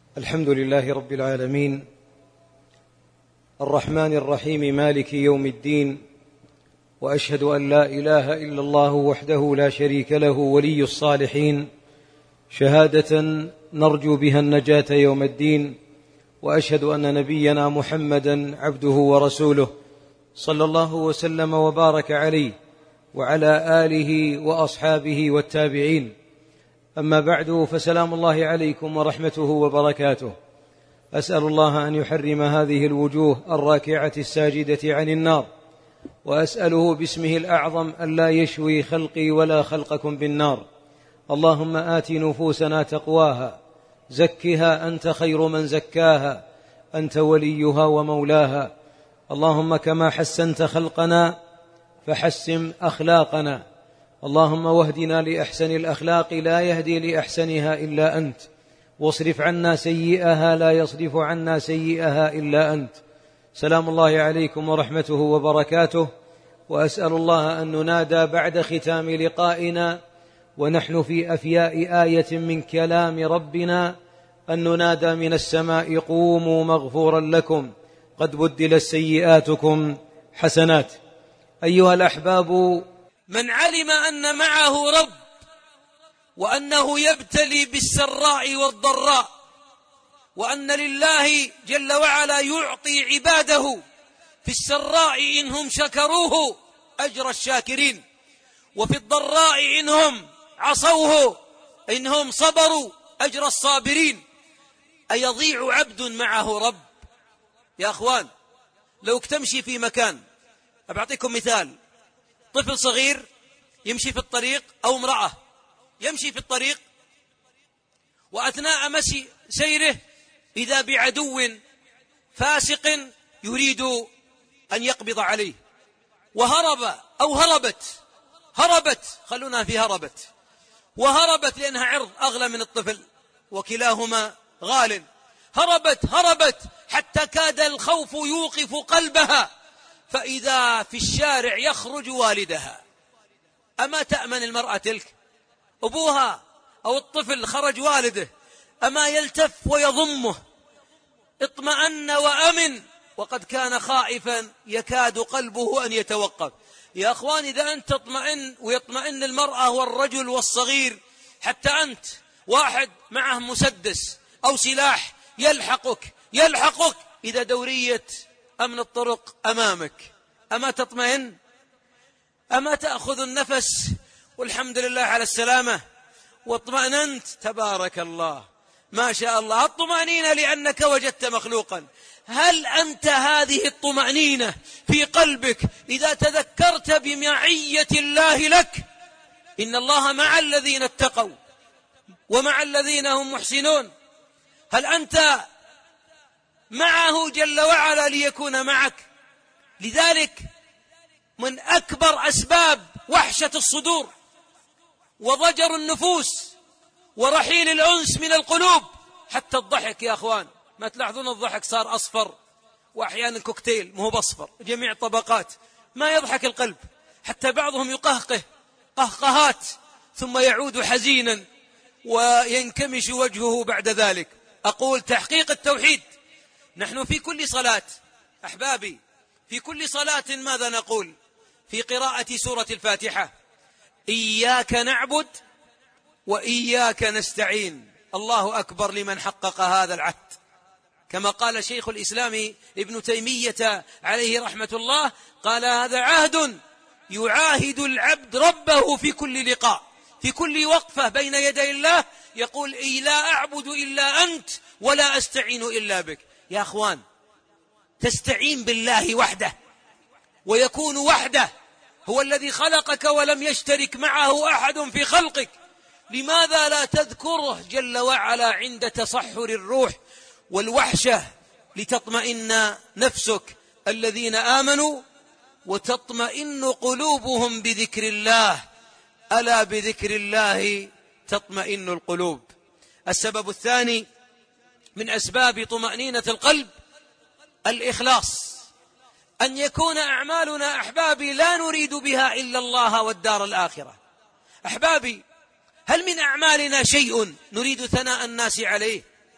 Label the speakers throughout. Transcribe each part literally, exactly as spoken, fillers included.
Speaker 1: الحمد لله رب العالمين، الرحمن الرحيم، مالك يوم الدين، وأشهد أن لا إله إلا الله وحده لا شريك له ولي الصالحين، شهادة نرجو بها النجاة يوم الدين. وأشهد أن نبينا محمدا عبده ورسوله صلى الله وسلم وبارك عليه وعلى آله وأصحابه والتابعين. أما بعد، فسلام الله عليكم ورحمته وبركاته. أسأل الله أن يحرم هذه الوجوه الراكعة الساجدة عن النار، وأسأله باسمه الأعظم أن لا يشوي خلقي ولا خلقكم بالنار. اللهم آت نفوسنا تقواها، زكها أنت خير من زكاها، أنت وليها ومولاها. اللهم كما حسنت خلقنا فحسن أخلاقنا، اللهم واهدنا لأحسن الأخلاق لا يهدي لأحسنها إلا أنت، واصرف عنا سيئها لا يصرف عنا سيئها إلا أنت. سلام الله عليكم ورحمته وبركاته. وأسأل الله أن ننادى بعد ختام لقائنا ونحن في أفياء آية من كلام ربنا، أن ننادى من السماء: قوموا مغفورا لكم قد بدلت سيئاتكم حسنات. أيها الأحباب،
Speaker 2: من علم أن معه رب، وأنه يبتلي بالسراء والضراء، وأن لله جل وعلا يعطي عباده في السراء إنهم شكروه أجر الشاكرين، وفي الضراء إنهم عصوه إنهم صبروا أجر الصابرين. أيضيع عبد معه رب؟ يا أخوان، لو تمشي في مكان، أبعطيكم مثال: طفل صغير يمشي في الطريق، أو امرأة يمشي في الطريق، وأثناء مشي سيره إذا بعدو فاسق يريد أن يقبض عليه، وهرب أو هربت هربت خلونا في هربت وهربت لأنها عرض أغلى من الطفل، وكلاهما غال. هربت هربت حتى كاد الخوف يوقف قلبها، فإذا في الشارع يخرج والدها. أما تأمن المرأة تلك؟ أبوها أو الطفل خرج والده، أما يلتف ويضمه؟ اطمأن وأمن، وقد كان خائفا يكاد قلبه أن يتوقف. يا أخوان، إذا أنت تطمئن ويطمئن المرأة والرجل والصغير، حتى أنت واحد معه مسدس أو سلاح يلحقك يلحقك إذا دورية أمن الطرق أمامك، أما تطمئن؟ أما تأخذ النفس والحمد لله على السلامة واطمأننت؟ تبارك الله، ما شاء الله، الطمأنينة لأنك وجدت مخلوقا. هل أنت هذه الطمأنينة في قلبك إذا تذكرت بمعية الله لك؟ إن الله مع الذين اتقوا ومع الذين هم محسنون. هل أنت معه جل وعلا ليكون معك؟ لذلك من أكبر أسباب وحشة الصدور وضجر النفوس ورحيل الأنس من القلوب حتى الضحك. يا أخوان، ما تلاحظون الضحك صار أصفر، وأحيانا كوكتيل مو بصفر، جميع طبقات، ما يضحك القلب، حتى بعضهم يقهقه قهقهات ثم يعود حزينا وينكمش وجهه بعد ذلك. أقول تحقيق التوحيد. نحن في كل صلاة أحبابي، في كل صلاة ماذا نقول في قراءة سورة الفاتحة؟ إياك نعبد وإياك نستعين. الله أكبر لمن حقق هذا العهد، كما قال شيخ الإسلام ابن تيمية عليه رحمة الله، قال: هذا عهد يعاهد العبد ربه في كل لقاء، في كل وقفة بين يدي الله، يقول: إي لا أعبد إلا أنت ولا أستعين إلا بك. يا أخوان، تستعين بالله وحده، ويكون وحده، هو الذي خلقك ولم يشترك معه أحد في خلقك. لماذا لا تذكره جل وعلا عند تصحر الروح والوحشة لتطمئن نفسك؟ الذين آمنوا وتطمئن قلوبهم بذكر الله، ألا بذكر الله تطمئن القلوب. السبب الثاني من أسباب طمأنينة القلب الإخلاص، أن يكون أعمالنا أحبابي لا نريد بها إلا الله والدار الآخرة. أحبابي، هل من أعمالنا شيء نريد ثناء الناس عليه؟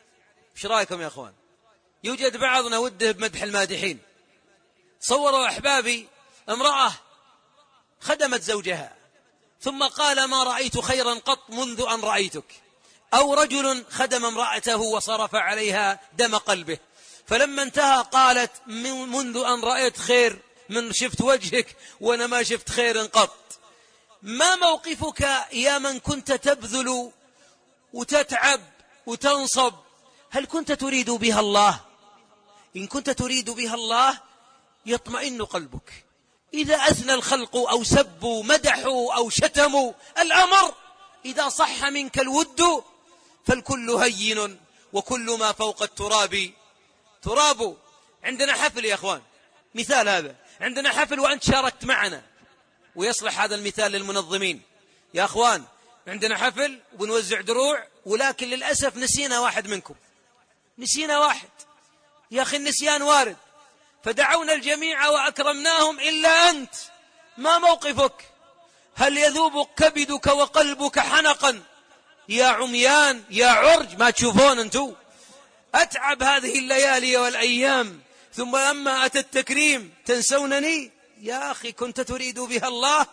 Speaker 2: ايش رايكم يا اخوان؟ يوجد بعضنا وده بمدح المادحين. تصوروا أحبابي امرأة خدمت زوجها ثم قال ما رأيت خيرا قط منذ أن رأيتك، أو رجل خدم امرأته وصرف عليها دم قلبه، فلما انتهى قالت منذ أن رأيت خير من شفت وجهك وأنا ما شفت خير قط. ما موقفك يا من كنت تبذل وتتعب وتنصب؟ هل كنت تريد بها الله؟ إن كنت تريد بها الله يطمئن قلبك. إذا أثنى الخلق أو سبوا مدحوا أو شتموا الأمر، إذا صح منك الود فالكل هين وكل ما فوق التراب تراب. عندنا حفل يا أخوان، مثال هذا، عندنا حفل وأنت شاركت معنا، ويصلح هذا المثال للمنظمين. يا أخوان عندنا حفل ونوزع دروع، ولكن للأسف نسينا واحد منكم، نسينا واحد. يا أخي النسيان وارد، فدعونا الجميع وأكرمناهم إلا أنت. ما موقفك؟ هل يذوب كبدك وقلبك حنقا يا عميان يا عرج؟ ما تشوفون أنتو؟ أتعب هذه الليالي والأيام ثم لما أتى التكريم تنسونني. يا أخي كنت تريد بها الله؟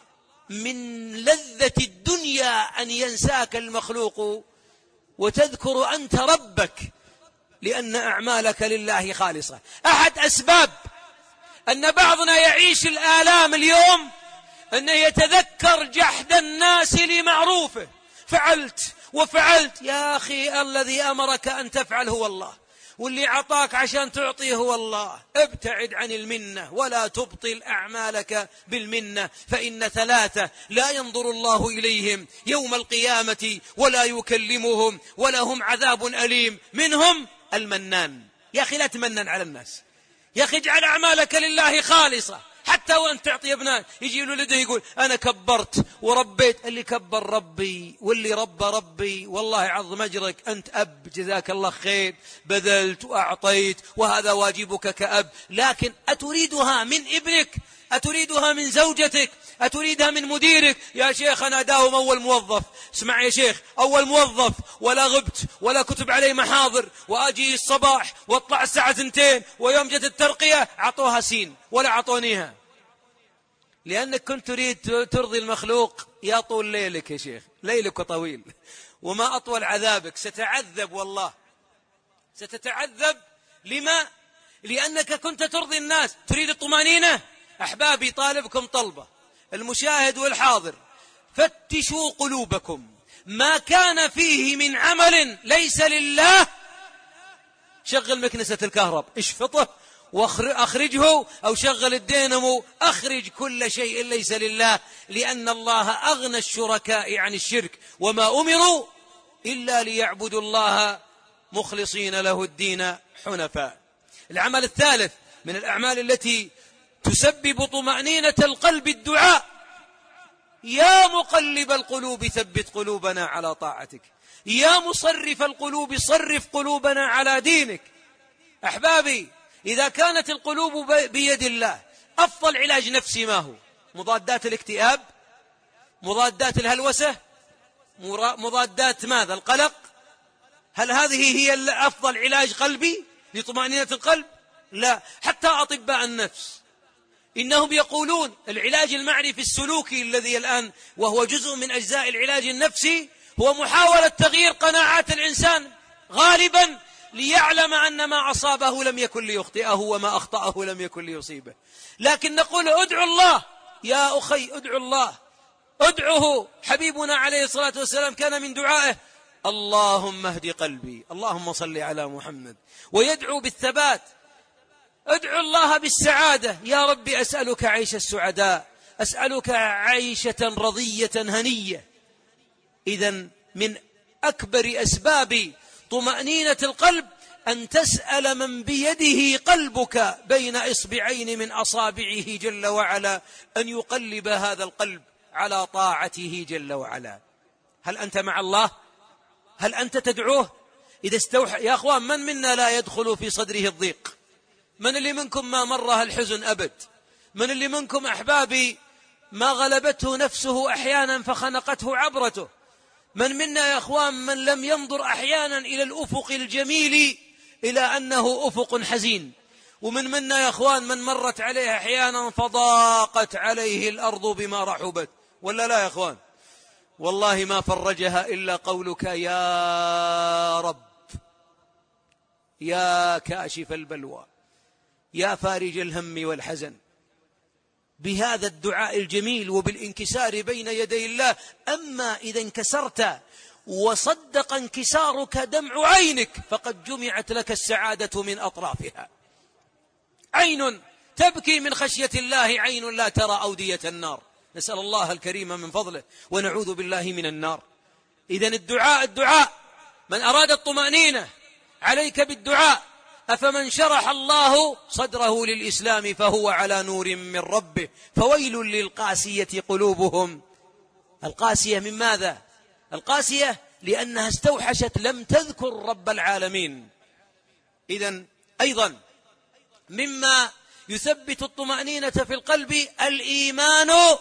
Speaker 2: من لذة الدنيا أن ينساك المخلوق وتذكر أنت ربك، لأن أعمالك لله خالصة. أحد أسباب أن بعضنا يعيش الآلام اليوم أنه يتذكر جحد الناس لمعروفه، فعلت وفعلت. يا أخي الذي أمرك أن تفعل هو الله، واللي عطاك عشان تعطيه هو الله. ابتعد عن المنة ولا تبطل أعمالك بالمنة، فإن ثلاثة لا ينظر الله إليهم يوم القيامة ولا يكلمهم ولهم عذاب أليم، منهم المنان. يا أخي لا تمنن على الناس، يا أخي اجعل أعمالك لله خالصة. حتى وأنت تعطي ابنان يجي لولده يقول أنا كبرت وربيت. اللي كبر ربي واللي ربى ربي، والله عظم أجرك، أنت أب جزاك الله خير، بذلت وأعطيت وهذا واجبك كأب. لكن أتريدها من ابنك؟ أتريدها من زوجتك؟ أتريدها من مديرك؟ يا شيخ أنا داوم أول موظف. اسمع يا شيخ، أول موظف ولا غبت ولا كتب علي محاضر، وأجي الصباح واطلع الساعة ثنتين، ويوم جت الترقية عطوها سين ولا عطونيها، لأنك كنت تريد ترضي المخلوق. يا طول ليلك يا شيخ، ليلك طويل وما أطول عذابك. ستعذب والله، ستتعذب. لما؟ لأنك كنت ترضي الناس، تريد الطمأنينة. أحبابي طالبكم طلبة، المشاهد والحاضر، فتشوا قلوبكم، ما كان فيه من عمل ليس لله شغل مكنسة الكهرب اشفطه وأخرجه، أو شغل الدينمو أخرج كل شيء ليس لله، لأن الله أغنى الشركاء عن الشرك، وما أمروا إلا ليعبدوا الله مخلصين له الدين حنفاء. العمل الثالث من الأعمال التي تسبب طمأنينة القلب الدعاء. يا مقلب القلوب ثبت قلوبنا على طاعتك، يا مصرف القلوب صرف قلوبنا على دينك. أحبابي إذا كانت القلوب بيد الله، أفضل علاج نفسي ما هو؟ مضادات الاكتئاب، مضادات الهلوسة، مضادات ماذا؟ القلق. هل هذه هي أفضل علاج قلبي لطمأنينة القلب؟ لا. حتى أطباء النفس إنهم يقولون العلاج المعرفي السلوكي الذي الآن وهو جزء من أجزاء العلاج النفسي هو محاولة تغيير قناعات الإنسان غالبا، ليعلم أن ما أصابه لم يكن ليخطئه وما أخطأه لم يكن ليصيبه. لكن نقول ادعوا الله يا أخي، ادعوا الله، ادعوه. حبيبنا عليه الصلاة والسلام كان من دعائه اللهم اهد قلبي، اللهم صل على محمد، ويدعو بالثبات. ادعو الله بالسعادة، يا ربي أسألك عيش السعداء، أسألك عيشة رضية هنية. إذن من أكبر أسباب طمأنينة القلب أن تسأل من بيده قلبك بين إصبعين من أصابعه جل وعلا أن يقلب هذا القلب على طاعته جل وعلا. هل أنت مع الله؟ هل أنت تدعوه؟ إذا استوحى يا أخوان، من منا لا يدخل في صدره الضيق؟ من اللي منكم ما مره الحزن أبد؟ من اللي منكم أحبابي ما غلبته نفسه أحيانا فخنقته عبرته؟ من منا يا أخوان من لم ينظر أحيانا إلى الأفق الجميل إلى أنه أفق حزين؟ ومن منا يا أخوان من مرت عليه أحيانا فضاقت عليه الأرض بما رحبت، ولا لا يا أخوان؟ والله ما فرجها إلا قولك يا رب، يا كاشف البلوى، يا فارج الهم والحزن. بهذا الدعاء الجميل وبالانكسار بين يدي الله. أما إذا انكسرت وصدق انكسارك دمع عينك فقد جمعت لك السعادة من أطرافها. عين تبكي من خشية الله، عين لا ترى أودية النار. نسأل الله الكريم من فضله ونعوذ بالله من النار. إذن الدعاء الدعاء من أراد الطمأنينة عليك بالدعاء. أفمن شرح الله صدره للإسلام فهو على نور من ربه فويل للقاسية قلوبهم. القاسية من ماذا؟ القاسية لأنها استوحشت لم تذكر رب العالمين. إذن أيضا مما يثبت الطمأنينة في القلب الإيمان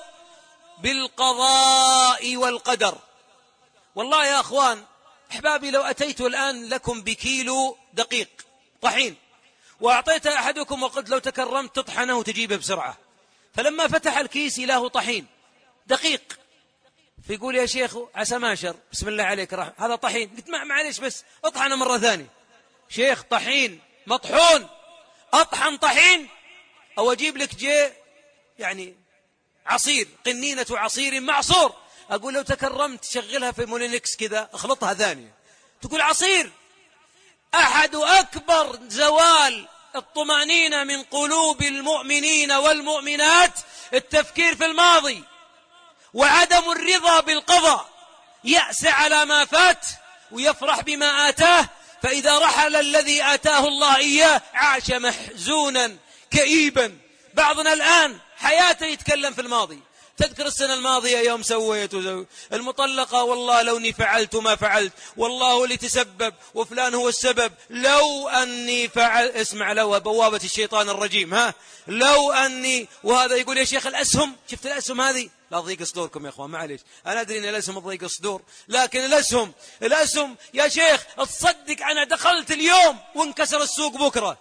Speaker 2: بالقضاء والقدر. والله يا أخوان أحبابي، لو أتيت الآن لكم بكيلو دقيق طحين وأعطيت أحدكم وقلت لو تكرمت تطحنه وتجيبه بسرعة، فلما فتح الكيس له طحين دقيق، فيقول يا شيخ عسى ماشر بسم الله عليك رح. هذا طحين. قلت معليش بس اطحنه مرة ثانية. شيخ طحين مطحون، أطحن طحين أو أجيب لك جي يعني عصير، قنينة عصير معصور. أقول لو تكرمت شغلها في مولينكس كذا اخلطها ثانية. تقول عصير. أحد أكبر زوال الطمأنينة من قلوب المؤمنين والمؤمنات التفكير في الماضي وعدم الرضا بالقضاء. يأس على ما فات ويفرح بما آتاه، فإذا رحل الذي آتاه الله إياه عاش محزونا كئيبا. بعضنا الآن حياته يتكلم في الماضي. تذكر السنة الماضية يوم سويت وزويت المطلقة، والله لوني فعلت ما فعلت، والله اللي تسبب وفلان هو السبب، لو أني فعل. اسمع، لو بوابة الشيطان الرجيم. ها لو أني. وهذا يقول يا شيخ الأسهم، شفت الأسهم هذه؟ لا تضيق صدوركم يا أخوان، معليش أنا أدري أن الأسهم تضيق الصدور، لكن الأسهم الأسهم يا شيخ تصدق أنا دخلت اليوم وانكسر السوق بكرة.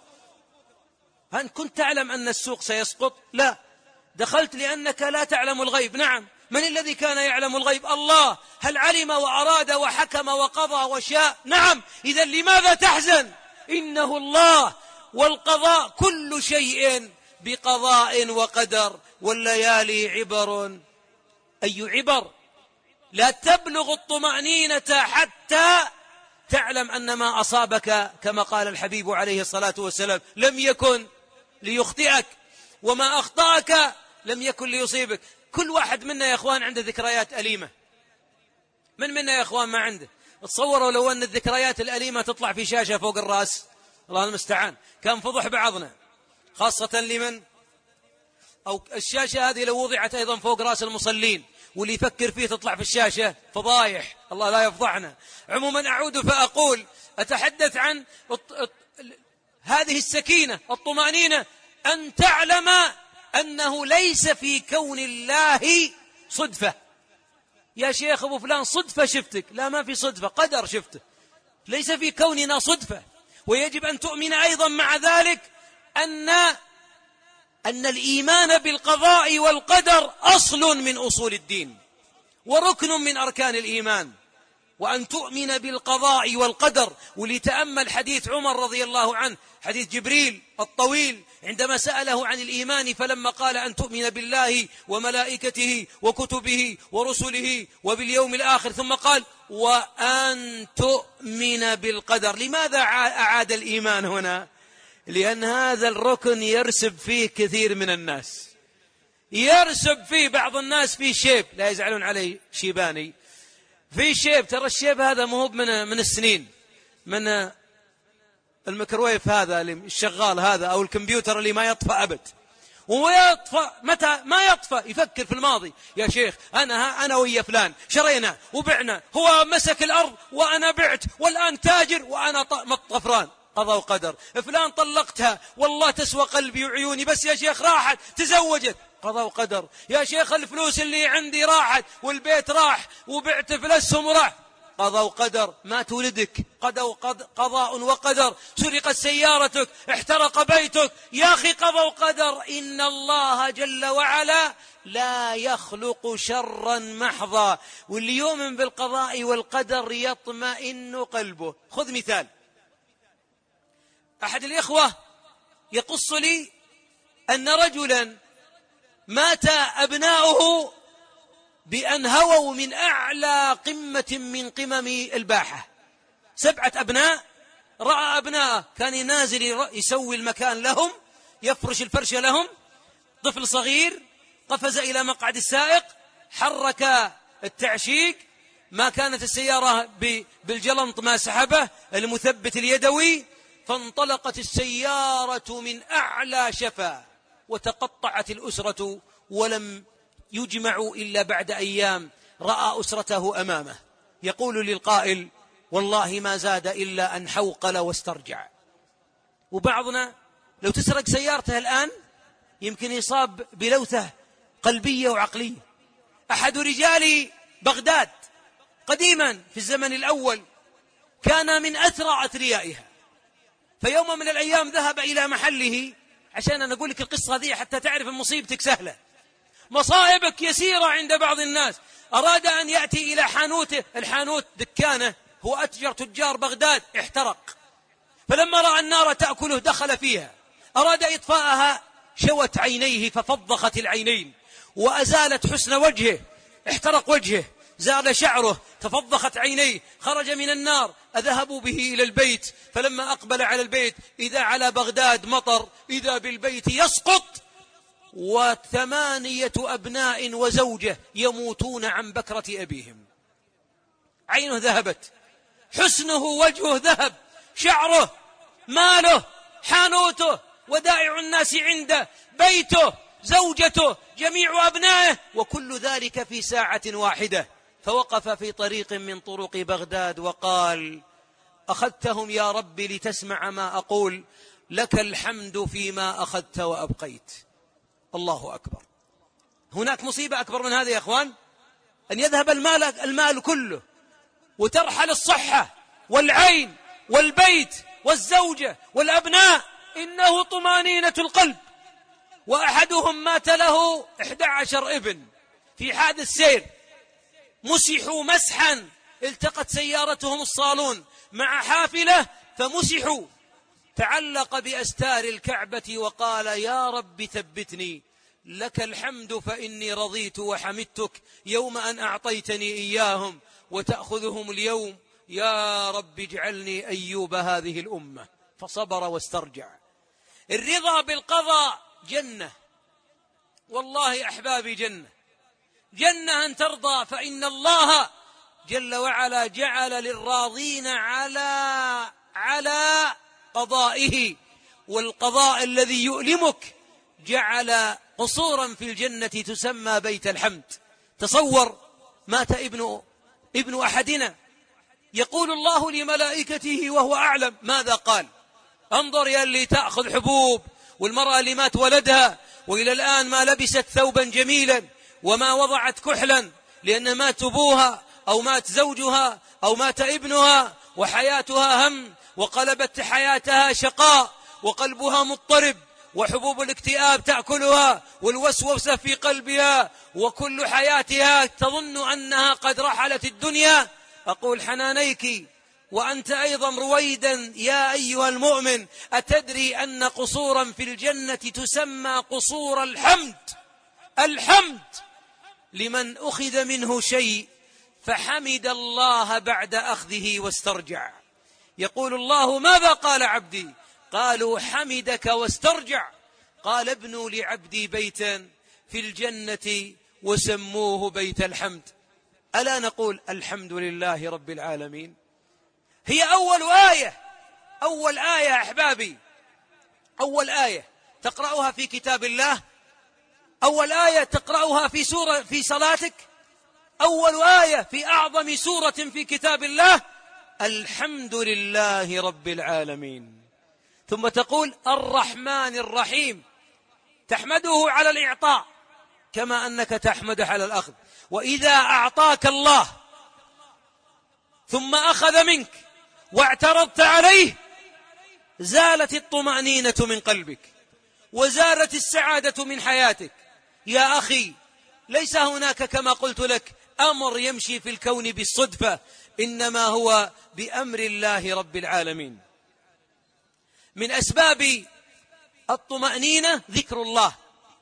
Speaker 2: هل كنت تعلم أن السوق سيسقط؟ لا، دخلت لأنك لا تعلم الغيب. نعم، من الذي كان يعلم الغيب؟ الله. هل علم وأراد وحكم وقضى وشاء؟ نعم. إذن لماذا تحزن؟ إنه الله، والقضاء كل شيء بقضاء وقدر، والليالي عبر. أي عبر؟ لا تبلغ الطمأنينة حتى تعلم أن ما أصابك كما قال الحبيب عليه الصلاة والسلام لم يكن ليخطئك، وما أخطأك لم يكن ليصيبك. كل واحد منا يا أخوان عنده ذكريات أليمة. من منا يا أخوان ما عنده؟ تصوروا لو أن الذكريات الأليمة تطلع في شاشة فوق الرأس، الله المستعان، كان فضح بعضنا، خاصة لمن أو الشاشة هذه لو وضعت أيضا فوق رأس المصلين واللي يفكر فيه تطلع في الشاشة فضايح، الله لا يفضحنا. عموما أعود فأقول أتحدث عن هذه السكينة الطمأنينة، أن تعلم أنه ليس في كون الله صدفة. يا شيخ أبو فلان صدفة شفتك، لا ما في صدفة، قدر شفته، ليس في كوننا صدفة. ويجب أن تؤمن أيضا مع ذلك أن أن الإيمان بالقضاء والقدر أصل من أصول الدين وركن من أركان الإيمان، وأن تؤمن بالقضاء والقدر. ولتأمل حديث عمر رضي الله عنه، حديث جبريل الطويل عندما سأله عن الإيمان، فلما قال أن تؤمن بالله وملائكته وكتبه ورسله وباليوم الآخر، ثم قال وأن تؤمن بالقدر. لماذا أعاد الإيمان هنا؟ لأن هذا الركن يرسب فيه كثير من الناس، يرسب فيه بعض الناس في شيب، لا يزعلون علي شيباني، في شيب. ترى الشيب هذا مو من من السنين، من الميكروويف هذا اللي الشغال هذا أو الكمبيوتر اللي ما يطفأ أبد. ويطفأ متى ما يطفأ يفكر في الماضي. يا شيخ أنا أنا ويا فلان شرينا وبعنا، هو مسك الأرض وأنا بعت والآن تاجر وأنا طفران. قضاء وقدر. فلان طلقتها والله تسوى قلبي وعيوني، بس يا شيخ راحت تزوجت. قضاء وقدر. يا شيخ الفلوس اللي عندي راحت والبيت راح وبعت فلسهم وراح، قضاء وقدر. مات ولدك، قضاء وقدر. سرقت سيارتك، احترق بيتك، يا أخي قضاء وقدر. إن الله جل وعلا لا يخلق شرا محضا، واللي يؤمن بالقضاء والقدر يطمئن قلبه. خذ مثال، أحد الإخوة يقص لي أن رجلا مات أبناؤه بأن هووا من أعلى قمة من قمم الباحة، سبعة أبناء، رأى أبناء كان نازل يسوي المكان لهم، يفرش الفرشة لهم، طفل صغير قفز إلى مقعد السائق، حرك التعشيق، ما كانت السيارة بالجلنط ما سحبه، المثبت اليدوي، فانطلقت السيارة من أعلى شفا، وتقطعت الأسرة ولم يجمعوا إلا بعد أيام. رأى أسرته أمامه، يقول للقائل: والله ما زاد إلا أن حوقل واسترجع. وبعضنا لو تسرق سيارته الآن يمكن يصاب بلوثة قلبية وعقلية. أحد رجال بغداد قديما في الزمن الأول كان من أثرى أثريائها، فيوم من الأيام ذهب إلى محله، عشان أنا أقول لك القصة هذه حتى تعرف مصيبتك سهلة، مصائبك يسيرة عند بعض الناس. أراد أن يأتي إلى حانوته، الحانوت دكانه، هو أتجر تجار بغداد، احترق. فلما رأى النار تأكله دخل فيها، أراد إطفاءها، شوت عينيه ففضخت العينين، وأزالت حسن وجهه، احترق وجهه، زال شعره، تفضخت عينيه، خرج من النار. أذهبوا به إلى البيت، فلما أقبل على البيت إذا على بغداد مطر، إذا بالبيت يسقط، وثمانية أبناء وزوجة يموتون عن بكرة أبيهم. عينه ذهبت، حسنه وجهه ذهب، شعره، ماله، حانوته، ودائع الناس عنده، بيته، زوجته، جميع أبنائه، وكل ذلك في ساعة واحدة. فوقف في طريق من طرق بغداد وقال: أخذتهم يا رب لتسمع ما أقول، لك الحمد فيما أخذت وأبقيت. الله أكبر. هناك مصيبة أكبر من هذا يا أخوان؟ أن يذهب المال, المال كله، وترحل الصحة والعين والبيت والزوجة والأبناء. إنه طمانينة القلب. وأحدهم مات له إحدى عشر ابن في حادث سير، مسحوا مسحا، التقت سيارتهم الصالون مع حافلة فمسحوا، تعلق بأستار الكعبة وقال: يا رب ثبتني، لك الحمد فإني رضيت وحمدتك يوم أن أعطيتني إياهم وتأخذهم اليوم، يا رب اجعلني أيوب هذه الأمة. فصبر واسترجع. الرضا بالقضاء جنة، والله أحبابي جنة، جنة أن ترضى، فإن الله جل وعلا جعل للراضين على على قضائه، والقضاء الذي يؤلمك جعل قصورا في الجنة تسمى بيت الحمد. تصور، مات ابن ابن أحدنا، يقول الله لملائكته وهو أعلم ماذا قال: انظر يا اللي تأخذ حبوب، والمرأة اللي مات ولدها وإلى الآن ما لبست ثوبا جميلا وما وضعت كحلا، لأن مات أبوها أو مات زوجها أو مات ابنها، وحياتها هم، وقلبت حياتها شقاء، وقلبها مضطرب، وحبوب الاكتئاب تأكلها، والوسوسة في قلبها، وكل حياتها تظن أنها قد رحلت الدنيا. أقول حنانيك وأنت أيضا رويدا يا أيها المؤمن، أتدري أن قصورا في الجنة تسمى قصور الحمد؟ الحمد لمن أخذ منه شيء فحمد الله بعد أخذه واسترجع. يقول الله: ماذا قال عبدي؟ قالوا: حمدك واسترجع. قال: ابنوا لعبدي بيتا في الجنة وسموه بيت الحمد. ألا نقول الحمد لله رب العالمين؟ هي أول آية، أول آية أحبابي، أول آية تقرأها في كتاب الله، أول آية تقرأها في سورة في صلاتك، أول آية في أعظم سورة في كتاب الله، الحمد لله رب العالمين. ثم تقول الرحمن الرحيم، تحمده على الإعطاء كما أنك تحمده على الأخذ. وإذا أعطاك الله ثم أخذ منك واعترضت عليه زالت الطمأنينة من قلبك وزالت السعادة من حياتك. يا أخي، ليس هناك كما قلت لك أمر يمشي في الكون بالصدفة، إنما هو بأمر الله رب العالمين. من أسباب الطمأنينة ذكر الله.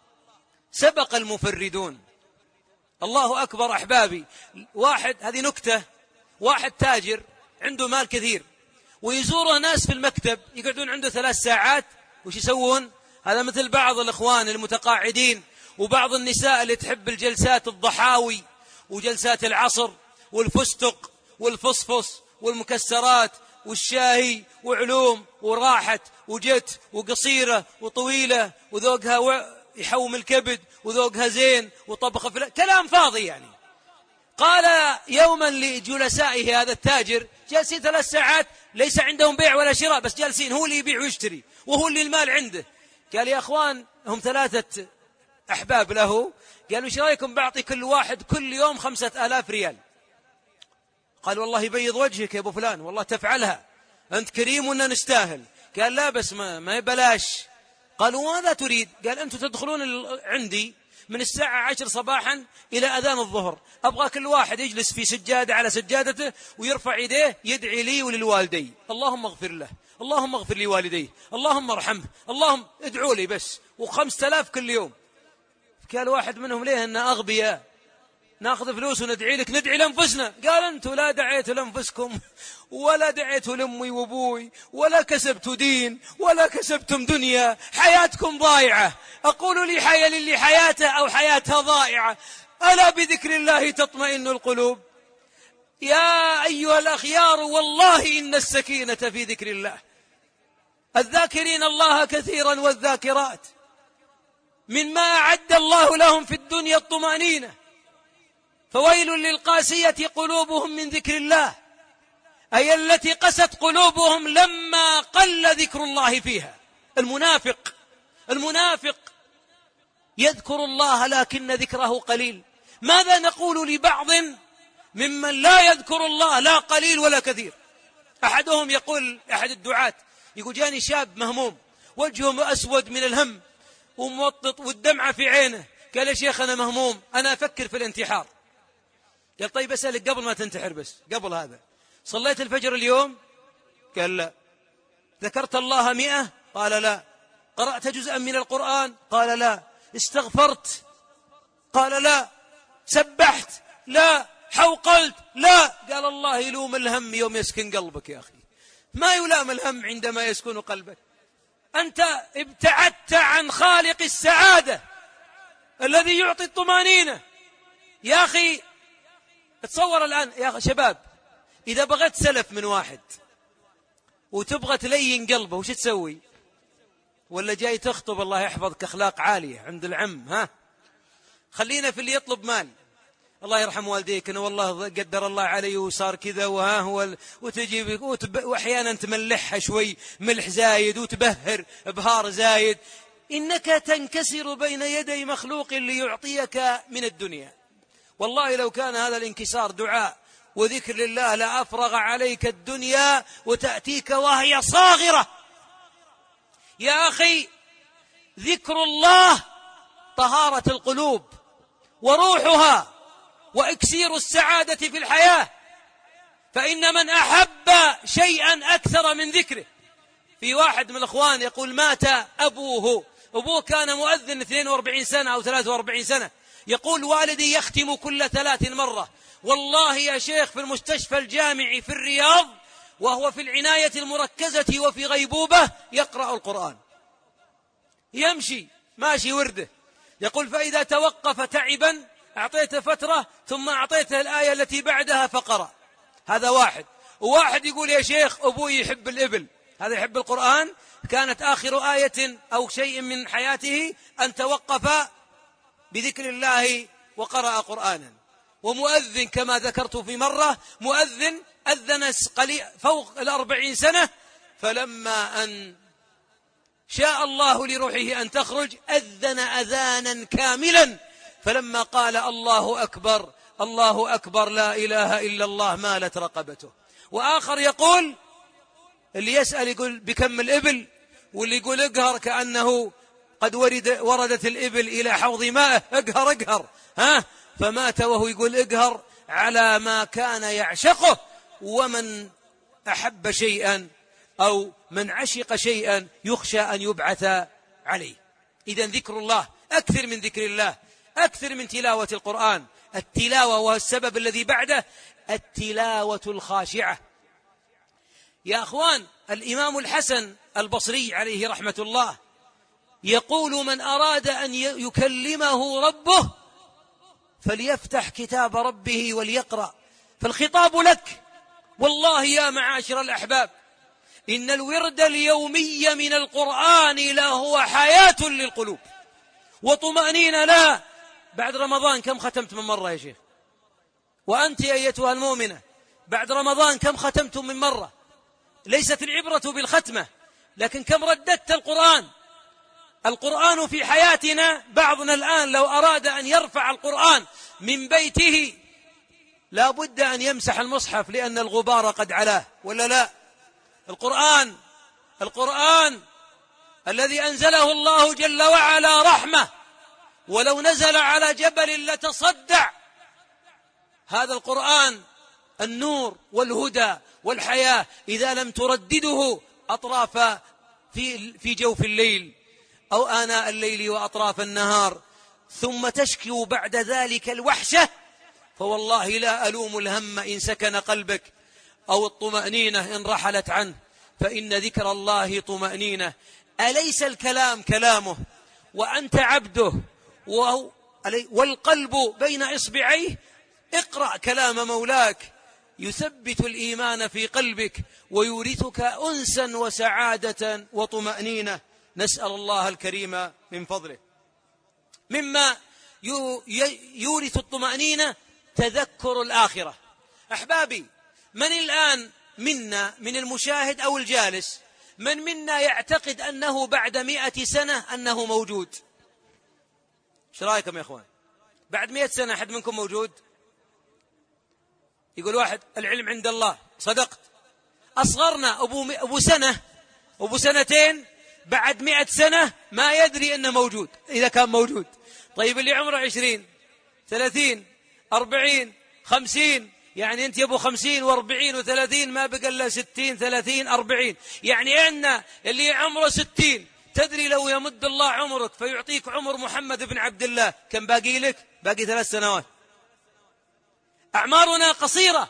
Speaker 2: سبق المفردون. الله أكبر أحبابي. واحد، هذه نكتة، واحد تاجر عنده مال كثير ويزوره ناس في المكتب يقعدون عنده ثلاث ساعات، وش يسوون؟ هذا مثل بعض الإخوان المتقاعدين وبعض النساء اللي تحب الجلسات الضحاوي وجلسات العصر والفستق والفصفص والمكسرات والشاهي وعلوم وراحت وجت وقصيرة وطويلة وذوقها و... يحوم الكبد وذوقها زين وطبخ فل... كلام فاضي يعني. قال يوما لجلسائه هذا التاجر جالسين ثلاث ساعات ليس عندهم بيع ولا شراء، بس جالسين، هو اللي يبيع ويشتري وهو اللي المال عنده. قال يا أخوان، هم ثلاثة أحباب له، قالوا ايش رايكم بعطي كل واحد كل يوم خمسة آلاف ريال؟ قال والله يبيض وجهك يا أبو فلان، والله تفعلها، أنت كريم وأننا نستاهل. قال لا بس ما, ما يبلاش. قالوا ماذا تريد؟ قال أنتم تدخلون عندي من الساعة عشر صباحا إلى أذان الظهر، أبغى كل واحد يجلس في سجادة على سجادته ويرفع يديه يدعي لي وللوالدي، اللهم اغفر له، اللهم اغفر لي والديه، اللهم ارحمه، اللهم ادعوا لي بس، وخمسة آلاف كل يوم. قال واحد منهم ليه أن أغبياء ناخذ فلوس وندعي لك؟ ندعي لأنفسنا. قال أنتم لا دعيتوا لأنفسكم ولا دعيتوا لأمي وأبوي ولا كسبتوا دين ولا كسبتم دنيا، حياتكم ضائعة. أقول لي حي للي حياته أو حياتها ضائعة. ألا بذكر الله تطمئن القلوب. يا أيها الأخيار، والله إن السكينة في ذكر الله. الذاكرين الله كثيرا والذاكرات مما أعد الله لهم في الدنيا الطمأنينة. فويل للقاسية قلوبهم من ذكر الله، أي التي قست قلوبهم لما قل ذكر الله فيها. المنافق المنافق يذكر الله لكن ذكره قليل. ماذا نقول لبعض ممن لا يذكر الله لا قليل ولا كثير؟ أحدهم يقول، أحد الدعاة يقول جاني شاب مهموم وجهه أسود من الهم وموطط والدمعة في عينه. قال يا شيخ أنا مهموم، أنا أفكر في الانتحار. قال طيب أسألك قبل ما تنتحر، بس قبل هذا صليت الفجر اليوم؟ قال لا. ذكرت الله مئة؟ قال لا. قرأت جزءا من القرآن؟ قال لا. استغفرت؟ قال لا. سبحت؟ لا. حوقلت؟ لا. قال الله يلوم الهم يوم يسكن قلبك يا أخي، ما يلام الهم عندما يسكن قلبك. أنت ابتعدت عن خالق السعادة الذي يعطي الطمأنينة. يا أخي تصور الآن يا شباب، إذا بغيت سلف من واحد وتبغى تلين قلبه وش تسوي؟ ولا جاي تخطب الله يحفظك أخلاق عالية عند العم، ها خلينا في اللي يطلب مال، الله يرحم والديك أنا والله قدر الله علي وصار كذا وها هو، وتجيب وتب... وأحيانا تملحها شوي ملح زايد وتبهر بهار زايد. إنك تنكسر بين يدي مخلوق ليعطيك من الدنيا. والله لو كان هذا الانكسار دعاء وذكر لله لأفرغ عليك الدنيا وتأتيك وهي صاغرة. يا أخي ذكر الله طهارة القلوب وروحها وإكسير السعادة في الحياة. فإن من أحب شيئا أكثر من ذكره. في واحد من الأخوان يقول مات أبوه، أبوه كان مؤذن اثنين وأربعين سنة أو ثلاثة وأربعين سنة، يقول والدي يختم كل ثلاث مرة. والله يا شيخ في المستشفى الجامعي في الرياض وهو في العناية المركزة وفي غيبوبة يقرأ القرآن، يمشي ماشي ورده. يقول فإذا توقف تعبا أعطيته فترة ثم أعطيته الآية التي بعدها فقرأ. هذا واحد. وواحد يقول يا شيخ أبوي يحب الإبل، هذا يحب القرآن، كانت آخر آية أو شيء من حياته أن توقف بذكر الله وقرأ قرآنا. ومؤذن كما ذكرت في مرة، مؤذن أذن فوق الأربعين سنة، فلما أن شاء الله لروحه أن تخرج أذن أذانا كاملا فلما قال الله أكبر الله أكبر لا إله إلا الله مالت رقبته. وآخر يقول، اللي يسأل يقول بكم الإبل، واللي يقول اقهر كأنه قد ورد وردت الإبل إلى حوض ماء، اقهر اقهر ها، فمات وهو يقول اقهر على ما كان يعشقه. ومن أحب شيئا أو من عشق شيئا يخشى أن يبعث عليه. إذن ذكر الله، أكثر من ذكر الله، أكثر من تلاوة القرآن. التلاوة والسبب الذي بعده التلاوة الخاشعة. يا أخوان، الإمام الحسن البصري عليه رحمة الله يقول: من أراد أن يكلمه ربه فليفتح كتاب ربه وليقرأ. فالخطاب لك والله يا معاشر الأحباب، إن الورد اليومي من القرآن لهو حياة للقلوب وطمأنينة. لا بعد رمضان كم ختمت من مرة يا شيخ؟ وأنت أيتها المؤمنة بعد رمضان كم ختمتم من مرة؟ ليست العبرة بالختمة، لكن كم رددت القرآن. القرآن في حياتنا. بعضنا الآن لو أراد أن يرفع القرآن من بيته لا بد أن يمسح المصحف لأن الغبار قد علاه، ولا لا؟ القرآن القرآن الذي أنزله الله جل وعلا رحمة، ولو نزل على جبل لتصدع. هذا القرآن النور والهدى والحياة. إذا لم تردده أطراف في في جوف الليل أو آناء الليل وأطراف النهار ثم تشكو بعد ذلك الوحشة، فوالله لا ألوم الهم إن سكن قلبك أو الطمأنينة إن رحلت عنه، فإن ذكر الله طمأنينة. أليس الكلام كلامه وأنت عبده والقلب بين إصبعيه؟ اقرأ كلام مولاك يثبت الإيمان في قلبك ويورثك أنسا وسعادة وطمأنينة. نسأل الله الكريم من فضله. مما يورث الطمأنينة تذكر الآخرة. أحبابي، من الآن منا من المشاهد أو الجالس من منا يعتقد أنه بعد مئة سنة أنه موجود؟ ايش رأيكم يا أخوان؟ بعد مئة سنة أحد منكم موجود؟ يقول واحد العلم عند الله، صدقت. أصغرنا أبو, أبو سنة أبو سنتين بعد مئة سنة ما يدري أنه موجود إذا كان موجود. طيب اللي عمره عشرين ثلاثين أربعين خمسين، يعني أنت يا أبو خمسين وأربعين وثلاثين ما بقى إلا ستين ثلاثين أربعين، يعني أن اللي عمره ستين تدري لو يمد الله عمرك فيعطيك عمر محمد بن عبد الله كم باقي لك؟ باقي ثلاث سنوات. أعمارنا قصيرة.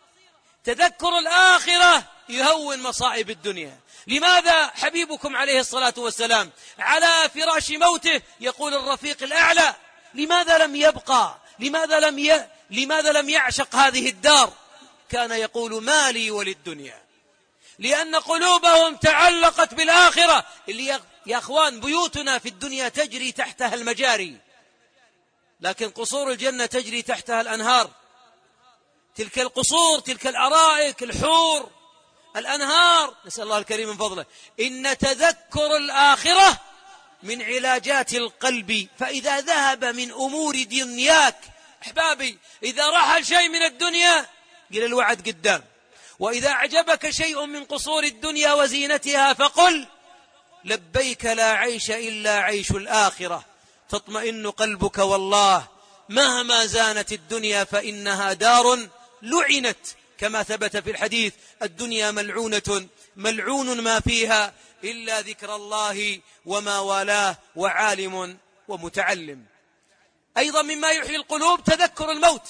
Speaker 2: تذكر الآخرة يهون مصائب الدنيا. لماذا حبيبكم عليه الصلاة والسلام على فراش موته يقول الرفيق الأعلى؟ لماذا لم يبقى؟ لماذا لم ي... لماذا لم يعشق هذه الدار؟ كان يقول مالي وللدنيا، لأن قلوبهم تعلقت بالآخرة. اللي يا أخوان بيوتنا في الدنيا تجري تحتها المجاري، لكن قصور الجنة تجري تحتها الأنهار. تلك القصور، تلك الأرائك، الحور، الأنهار، نسأل الله الكريم من فضله. إن تذكر الآخرة من علاجات القلب. فإذا ذهب من أمور دنياك أحبابي، إذا رحل شيء من الدنيا قل الوعد قدام. وإذا أعجبك شيء من قصور الدنيا وزينتها فقل لبيك لا عيش إلا عيش الآخرة. تطمئن قلبك والله مهما زانت الدنيا فإنها دار لعنت، كما ثبت في الحديث الدنيا ملعونة ملعون ما فيها إلا ذكر الله وما والاه وعالم ومتعلم. أيضا مما يحيي القلوب تذكر الموت،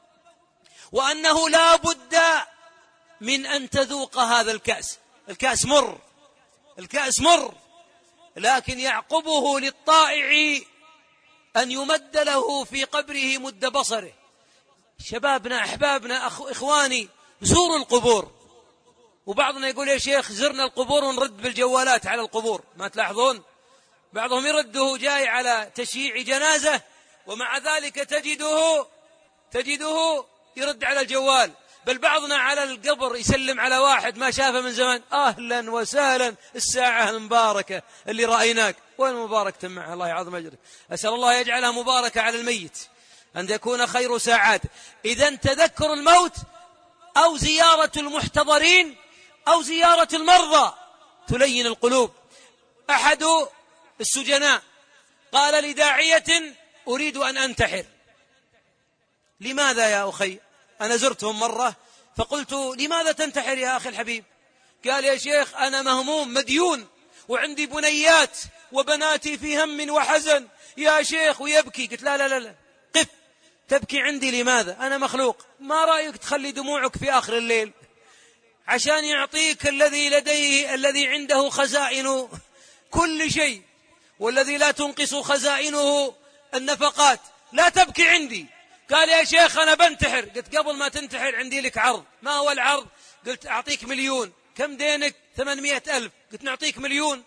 Speaker 2: وأنه لا بد من أن تذوق هذا الكأس. الكأس مر، الكأس مر، لكن يعقبه للطائع أن يمد له في قبره مد بصره. شبابنا أحبابنا إخواني زوروا القبور. وبعضنا يقول يا شيخ زرنا القبور ونرد بالجوالات على القبور، ما تلاحظون؟ بعضهم يرده جاي على تشييع جنازة ومع ذلك تجده تجده يرد على الجوال. بل بعضنا على القبر يسلم على واحد ما شافه من زمان، أهلا وسهلا، الساعة المباركة اللي رأيناك، وين مباركة معها؟ الله يعظم أجرك. أسأل الله يجعلها مباركة على الميت، أن يكون خير ساعات. إذن تذكر الموت أو زيارة المحتضرين أو زيارة المرضى تلين القلوب. أحد السجناء قال لداعية: أريد أن أنتحر. لماذا يا أخي؟ أنا زرتهم مرة فقلت: لماذا تنتحر يا أخي الحبيب؟ قال: يا شيخ أنا مهموم مديون وعندي بنيات وبناتي في هم وحزن يا شيخ، ويبكي. قلت: لا لا لا لا، قف، تبكي عندي لماذا؟ أنا مخلوق. ما رأيك تخلي دموعك في آخر الليل عشان يعطيك الذي لديه، الذي عنده خزائن كل شيء، والذي لا تنقص خزائنه النفقات. لا تبكي عندي. قال: يا شيخ أنا بنتحر. قلت: قبل ما تنتحر عندي لك عرض. ما هو العرض؟ قلت: أعطيك مليون. كم دينك؟ ثمانمائة ألف. قلت: نعطيك مليون.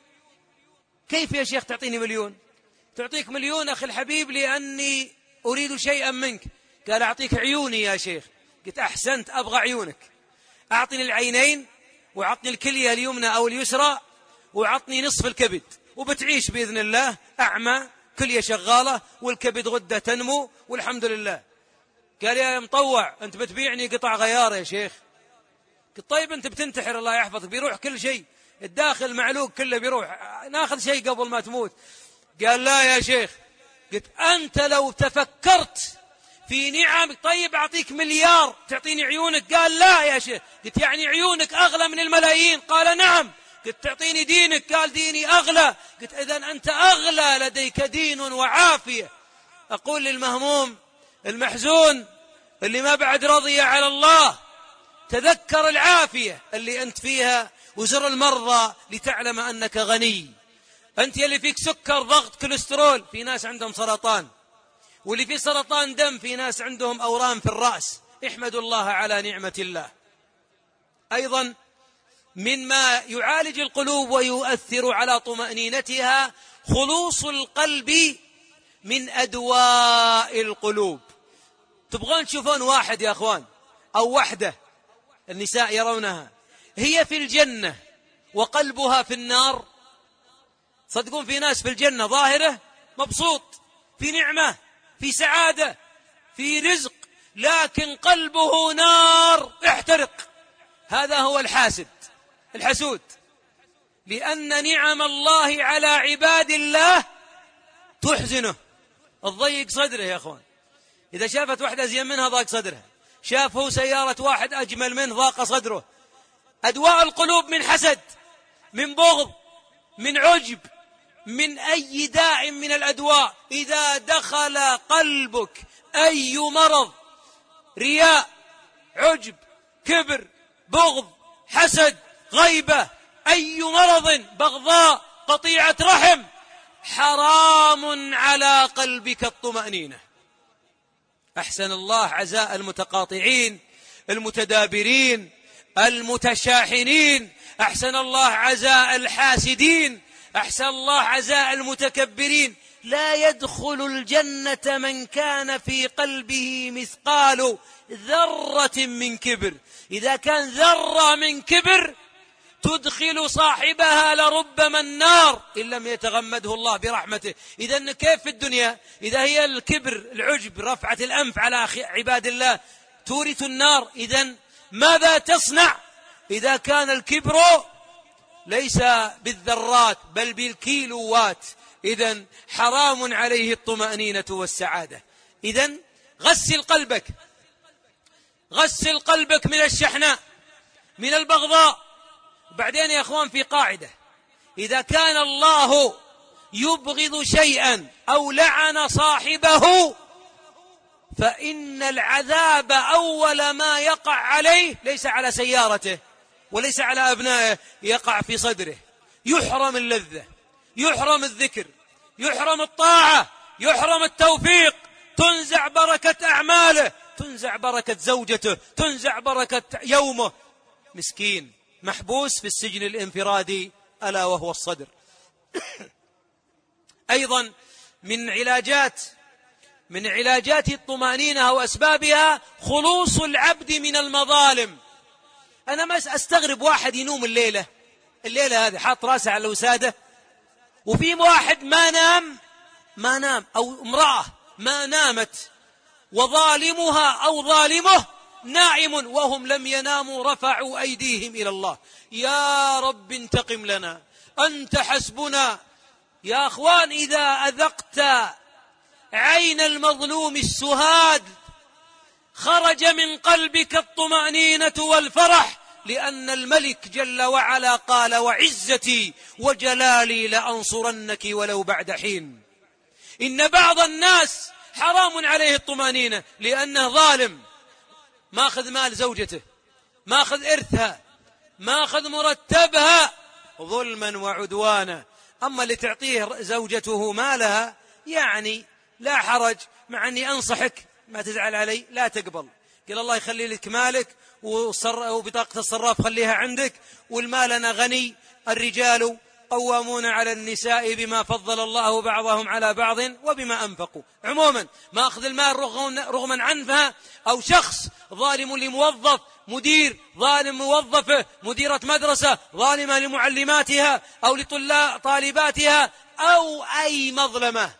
Speaker 2: كيف يا شيخ تعطيني مليون؟ تعطيك مليون أخي الحبيب لأني أريد شيئا منك. قال: أعطيك عيوني يا شيخ. قلت: أحسنت، أبغى عيونك. أعطني العينين، وأعطني الكلية اليمنى أو اليسرى، وأعطني نصف الكبد، وبتعيش بإذن الله أعمى، كلية شغالة والكبد غدة تنمو والحمد لله. قال: يا مطوع أنت بتبيعني قطع غيار يا شيخ. قلت: طيب أنت بتنتحر الله يحفظك، بيروح كل شيء، الداخل معلوق كله بيروح، ناخذ شيء قبل ما تموت. قال: لا يا شيخ. قلت: أنت لو تفكرت في نعم، طيب أعطيك مليار تعطيني عيونك. قال: لا يا شيخ. قلت: يعني عيونك أغلى من الملايين؟ قال: نعم. قلت: تعطيني دينك؟ قال: ديني أغلى. قلت: إذن أنت أغلى، لديك دين وعافية. أقول للمهموم المحزون اللي ما بعد رضي على الله: تذكر العافية اللي أنت فيها، وزر المرضى لتعلم أنك غني. أنت يلي فيك سكر، ضغط، كوليسترول، في ناس عندهم سرطان، واللي في سرطان دم في ناس عندهم أورام في الرأس. احمدوا الله على نعمة الله. أيضا مما يعالج القلوب ويؤثر على طمأنينتها خلوص القلب من أدواء القلوب. تبغون تشوفون واحد يا أخوان أو وحدة، النساء يرونها، هي في الجنة وقلبها في النار؟ صدقون في ناس في الجنة ظاهرة مبسوط، في نعمة، في سعادة، في رزق، لكن قلبه نار احترق. هذا هو الحاسد الحسود، لأن نعم الله على عباد الله تحزنه، تضيق صدره. يا أخوان إذا شافت واحدة أزين منها ضاق صدرها، شافه سيارة واحد أجمل منه ضاق صدره. أدواء القلوب من حسد، من بغض، من عجب، من أي داء من الأدواء. إذا دخل قلبك أي مرض، رياء، عجب، كبر، بغض، حسد، غيبة، أي مرض، بغضاء، قطيعة رحم، حرام على قلبك الطمأنينة. أحسن الله عزاء المتقاطعين، المتدابرين، المتشاحنين. أحسن الله عزاء الحاسدين. أحسن الله عزاء المتكبرين. لا يدخل الجنة من كان في قلبه مثقال ذرة من كبر. إذا كان ذرة من كبر تدخل صاحبها لربما النار إن لم يتغمده الله برحمته. إذن كيف في الدنيا إذا هي الكبر، العجب، رفعة الأنف على عباد الله تورث النار؟ إذن ماذا تصنع إذا كان الكبر ليس بالذرات بل بالكيلوات؟ إذن حرام عليه الطمأنينة والسعادة. إذن غسل قلبك، غسل قلبك من الشحناء، من البغضاء. بعدين يا أخوان في قاعدة: إذا كان الله يبغض شيئا أو لعن صاحبه فإن العذاب أول ما يقع عليه ليس على سيارته وليس على أبنائه، يقع في صدره. يحرم اللذة، يحرم الذكر، يحرم الطاعة، يحرم التوفيق، تنزع بركة أعماله، تنزع بركة زوجته، تنزع بركة يومه. مسكين محبوس في السجن الانفرادي ألا وهو الصدر. أيضا من علاجات من علاجات الطمأنينة وأسبابها خلوص العبد من المظالم. أنا ما أستغرب واحد ينوم الليلة الليلة هذه حاط راسه على الوسادة، وفي واحد ما نام ما نام أو امرأة ما نامت وظالمها أو ظالمه نائم وهم لم يناموا رفعوا أيديهم إلى الله: يا رب انتقم لنا، أنت حسبنا. يا أخوان، إذا أذقت عين المظلوم السهاد خرج من قلبك الطمأنينة والفرح، لأن الملك جل وعلا قال: وعزتي وجلالي لأنصرنك ولو بعد حين. إن بعض الناس حرام عليه الطمأنينة لأنه ظالم، ماخذ مال زوجته، ماخذ إرثها، ماخذ مرتبها ظلما وعدوانا. أما اللي تعطيه زوجته مالها يعني لا حرج، مع أني أنصحك ما تزعل علي لا تقبل، قال الله يخلي لك مالك وبطاقة الصراف خليها عندك، والمال أنا غني. الرجال قوامون على النساء بما فضل الله بعضهم على بعض وبما أنفقوا. عموما ما أخذ المال رغما عنها، أو شخص ظالم لموظف، مدير ظالم موظفه، مديرة مدرسة ظالمة لمعلماتها أو لطلاب طالباتها، أو أي مظلمة.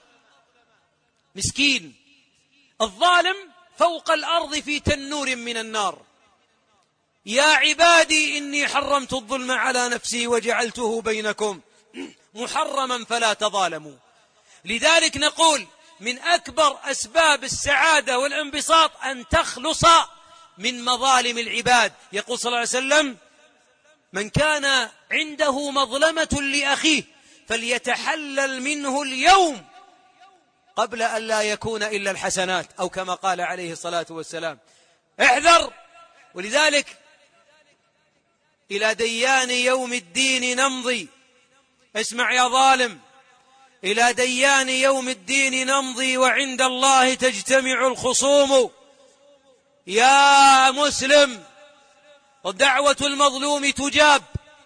Speaker 2: مسكين الظالم فوق الأرض في تنور من النار. يا عبادي إني حرمت الظلم على نفسي وجعلته بينكم محرما فلا تظالموا. لذلك نقول من أكبر أسباب السعادة والانبساط أن تخلص من مظالم العباد. يقول صلى الله عليه وسلم: من كان عنده مظلمة لأخيه فليتحلل منه اليوم قبل أن لا يكون إلا الحسنات، أو كما قال عليه الصلاة والسلام. احذر. ولذلك إلى ديان يوم الدين نمضي. اسمع يا ظالم، إلى ديان يوم الدين نمضي وعند الله تجتمع الخصوم. يا مسلم، دعوة المظلوم تجاب،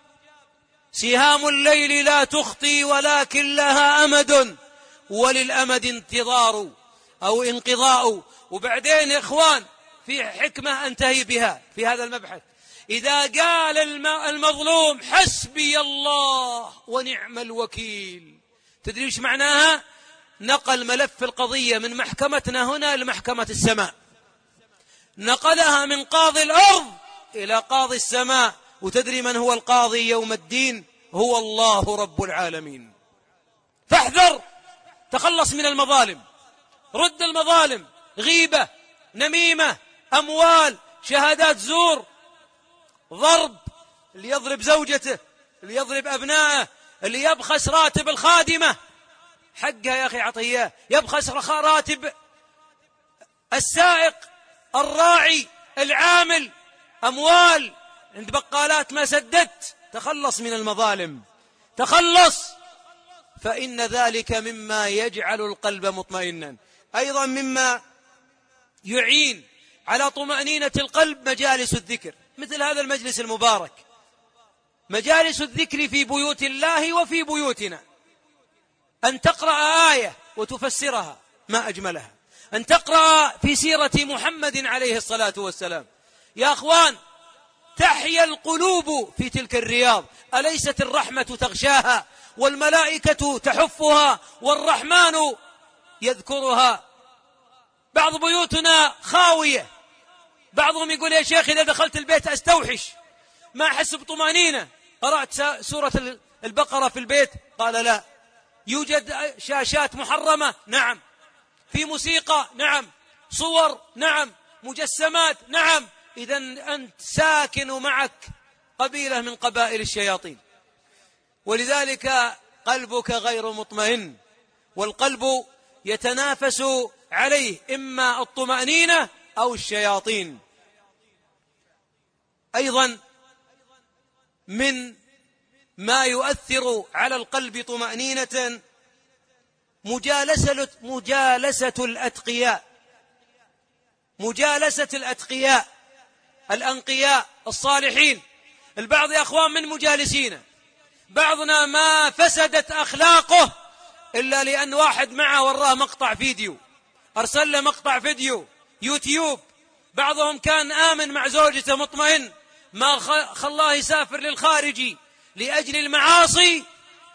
Speaker 2: سهام الليل لا تخطي ولكن لها أمد، وللأمد انتظار أو انقضاء. وبعدين يا إخوان في حكمة أنتهي بها في هذا المبحث: إذا قال المظلوم حسبي الله ونعم الوكيل، تدري ايش معناها؟ نقل ملف القضية من محكمتنا هنا لمحكمة السماء، نقلها من قاضي الأرض إلى قاضي السماء. وتدري من هو القاضي يوم الدين؟ هو الله رب العالمين. فاحذر، تخلص من المظالم، رد المظالم، غيبة، نميمة، أموال، شهادات زور، ضرب، اللي يضرب زوجته، اللي يضرب أبنائه، اللي يبخس راتب الخادمة حقها يا أخي عطياه، يبخس راتب السائق، الراعي، العامل، أموال عند بقالات ما سددت. تخلص من المظالم، تخلص، فإن ذلك مما يجعل القلب مطمئنا. أيضا مما يعين على طمأنينة القلب مجالس الذكر، مثل هذا المجلس المبارك، مجالس الذكر في بيوت الله وفي بيوتنا. أن تقرأ آية وتفسرها ما أجملها، أن تقرأ في سيرة محمد عليه الصلاة والسلام. يا أخوان، تحيا القلوب في تلك الرياض. أليست الرحمة تغشاها والملائكة تحفها والرحمن يذكرها؟ بعض بيوتنا خاوية، بعضهم يقول يا شيخ إذا دخلت البيت أستوحش، ما أحس بطمأنينة. قرأت سورة البقرة في البيت؟ قال لا. يوجد شاشات محرمة؟ نعم. في موسيقى؟ نعم. صور؟ نعم. مجسمات؟ نعم. إذن أنت ساكن معك قبيلة من قبائل الشياطين، ولذلك قلبك غير مطمئن، والقلب يتنافس عليه إما الطمأنينة أو الشياطين. أيضا من ما يؤثر على القلب طمأنينة مجالسة مجالسة الأتقياء، مجالسة الأتقياء الأنقياء الصالحين. البعض يا أخوان من مجالسين، بعضنا ما فسدت أخلاقه إلا لأن واحد معه وراه مقطع فيديو أرسل له مقطع فيديو يوتيوب، بعضهم كان آمن مع زوجته مطمئن، ما خلاه يسافر للخارج لأجل المعاصي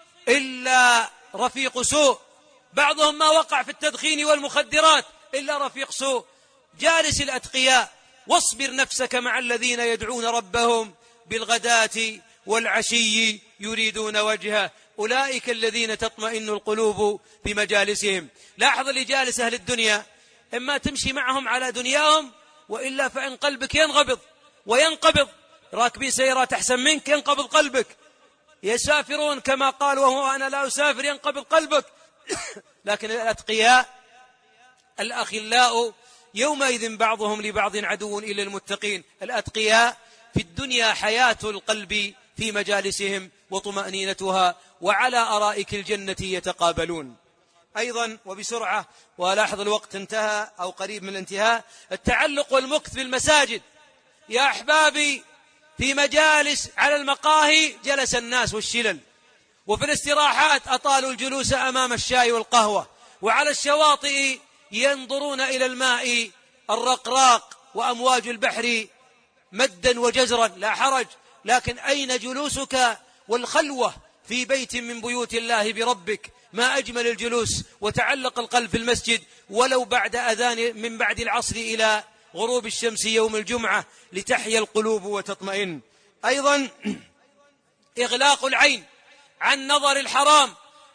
Speaker 2: إلا رفيق سوء، بعضهم ما وقع في التدخين والمخدرات إلا رفيق سوء. جالس الأتقياء، واصبر نفسك مع الذين يدعون ربهم بالغداة والعشي يريدون وجهه، أولئك الذين تطمئن القلوب بمجالسهم. لاحظ اللي جالس أهل الدنيا، إما تمشي معهم على دنياهم، وإلا فإن قلبك ينغبض وينقبض. راكبين سيارات أحسن منك ينقبض قلبك، يسافرون كما قال وهو أنا لا أسافر ينقبض قلبك. لكن الأتقياء الأخلاء يومئذ بعضهم لبعض عدو إلا المتقين. الأتقياء في الدنيا حياة القلب في مجالسهم وطمأنينتها، وعلى أرائك الجنة يتقابلون. أيضا وبسرعة، ولاحظ الوقت انتهى أو قريب من الانتهاء، التعلق والمكث في المساجد. يا أحبابي، في مجالس على المقاهي جلس الناس والشلل، وفي الاستراحات أطالوا الجلوس أمام الشاي والقهوة، وعلى الشواطئ ينظرون إلى الماء الرقراق وأمواج البحر مدا وجزرا، لا حرج. لكن أين جلوسك والخلوة في بيت من بيوت الله بربك؟ ما أجمل الجلوس وتعلق القلب في المسجد، ولو بعد أذان من بعد العصر إلى غروب الشمس يوم الجمعة، لتحيا القلوب وتطمئن. أيضا إغلاق العين عن نظر الحرام.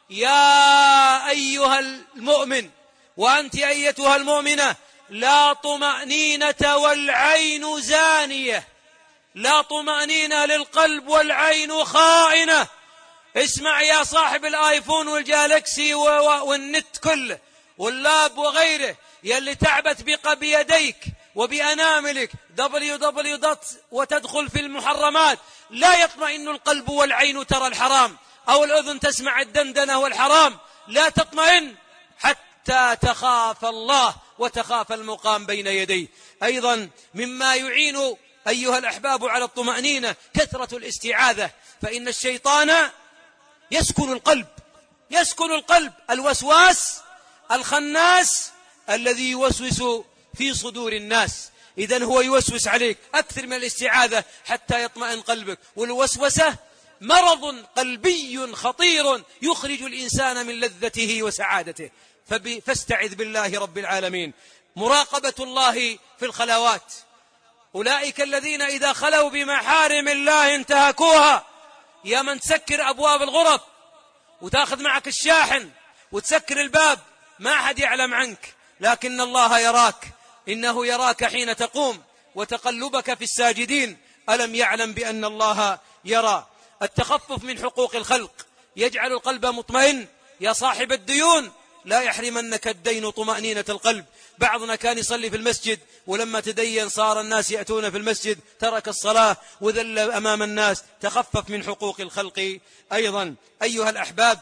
Speaker 2: يا أيها المؤمن وأنت أيتها المؤمنة، لا طمأنينة والعين زانية، لا طمأنينة للقلب والعين خائنة. اسمع يا صاحب الآيفون والجالكسي والنت كله واللاب وغيره، يلي تعبت بقى بيديك وبأناملك دبليو دبليو دوت وتدخل في المحرمات، لا يطمئن القلب والعين ترى الحرام، أو الأذن تسمع الدندنة والحرام، لا تطمئن حتى تخاف الله وتخاف المقام بين يديه. أيضا مما يعين أيها الأحباب على الطمأنينة كثرة الاستعاذة، فإن الشيطان يسكن القلب، يسكن القلب الوسواس الخناس الذي يوسوس في صدور الناس. إذن هو يوسوس عليك، أكثر من الاستعاذة حتى يطمئن قلبك. والوسوسة مرض قلبي خطير يخرج الإنسان من لذته وسعادته، فاستعذ بالله رب العالمين. مراقبة الله في الخلوات. أولئك الذين إذا خلوا بمحارم الله انتهكوها. يا من تسكر أبواب الغرف وتأخذ معك الشاحن وتسكر الباب، ما أحد يعلم عنك، لكن الله يراك، إنه يراك حين تقوم وتقلبك في الساجدين. ألم يعلم بأن الله يرى؟ التخفف من حقوق الخلق يجعل القلب مطمئن. يا صاحب الديون، لا يحرمنك الدين طمأنينة القلب. بعضنا كان يصلي في المسجد، ولما تدين صار الناس يأتون في المسجد ترك الصلاة وذل أمام الناس. تخفف من حقوق الخلق. أيضا أيها الأحباب،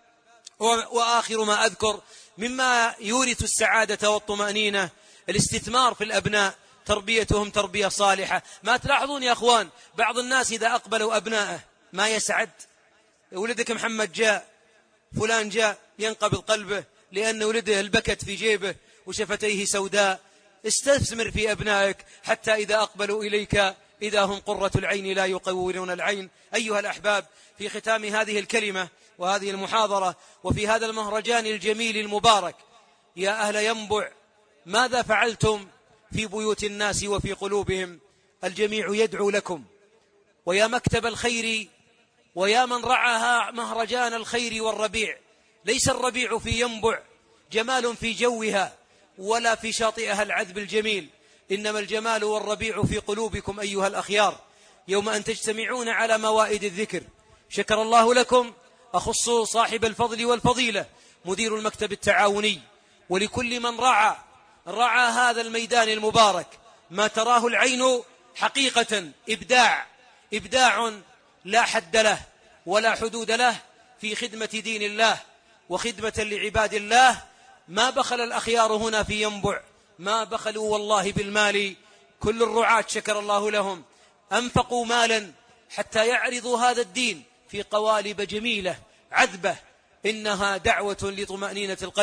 Speaker 2: وآخر ما أذكر مما يورث السعادة والطمأنينة الاستثمار في الأبناء، تربيتهم تربية صالحة. ما تلاحظون يا أخوان بعض الناس إذا أقبلوا أبنائه ما يسعد؟ ولدك محمد جاء، فلان جاء، ينقبض قلبه لأن ولده البكت في جيبه وشفتيه سوداء. استثمر في أبنائك حتى إذا أقبلوا إليك إذا هم قرة العين لا يقورون العين. أيها الأحباب، في ختام هذه الكلمة وهذه المحاضرة وفي هذا المهرجان الجميل المبارك، يا أهل ينبع، ماذا فعلتم في بيوت الناس وفي قلوبهم؟ الجميع يدعو لكم. ويا مكتب الخير ويا من رعاها مهرجان الخير والربيع، ليس الربيع في ينبع جمال في جوها ولا في شاطئها العذب الجميل، إنما الجمال والربيع في قلوبكم أيها الأخيار، يوم أن تجتمعون على موائد الذكر. شكر الله لكم. أخص صاحب الفضل والفضيلة مدير المكتب التعاوني، ولكل من رعى رعى هذا الميدان المبارك. ما تراه العين حقيقة إبداع، إبداع لا حد له ولا حدود له في خدمة دين الله وخدمة لعباد الله. ما بخل الأخيار هنا في ينبع، ما بخلوا والله بالمال. كل الرعاة شكر الله لهم أنفقوا مالا حتى يعرضوا هذا الدين في قوالب جميلة عذبة. إنها دعوة لطمأنينة القلب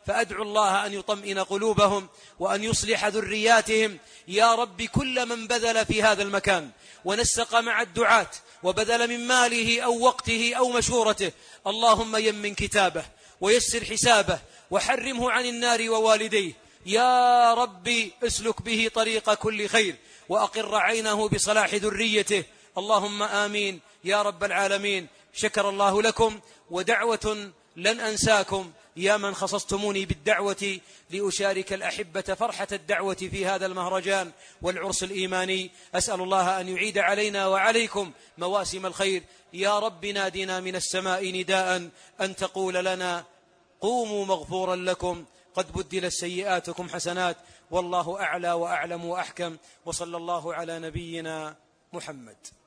Speaker 2: فأدعو الله أن يطمئن قلوبهم وأن يصلح ذرياتهم يا رب. كل من بذل في هذا المكان ونسق مع الدعاة وبذل من ماله أو وقته أو مشورته، اللهم يمن كتابه ويسر حسابه وحرمه عن النار ووالديه يا ربي. اسلك به طريق كل خير وأقر عينه بصلاح ذريته، اللهم آمين يا رب العالمين. شكر الله لكم، ودعوة لن أنساكم يا من خصصتموني بالدعوة لأشارك الأحبة فرحة الدعوة في هذا المهرجان والعرس الإيماني. أسأل الله أن يعيد علينا وعليكم مواسم الخير يا رب. نادنا من السماء نداء أن تقول لنا قوموا مغفورا لكم قد بدلت سيئاتكم حسنات، والله أعلى وأعلم وأحكم، وصلى الله على نبينا محمد.